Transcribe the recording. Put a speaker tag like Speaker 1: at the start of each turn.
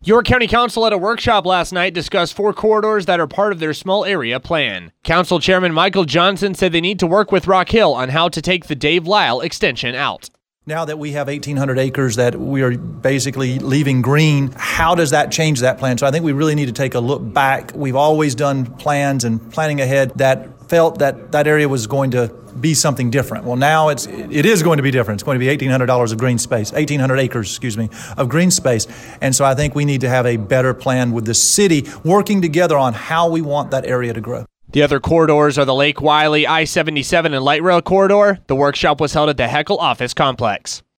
Speaker 1: York County Council at a workshop last night discussed 4 corridors that are part of their small area plan. Council Chairman Michael Johnson said they need to work with Rock Hill on how to take the Dave Lyle extension out.
Speaker 2: Now that we have 1,800 acres that we are basically leaving green, how does that change that plan? So I think we really need to take a look back. We've always done plans and planning ahead that felt that that area was going to be something different. Well, now it is going to be different. It's going to be $1,800 of green space, 1,800 acres, of green space. And so I think we need to have a better plan with the city working together on how we want that area to grow.
Speaker 1: The other corridors are the Lake Wiley, I-77, and Light Rail corridor. The workshop was held at the Heckle office complex.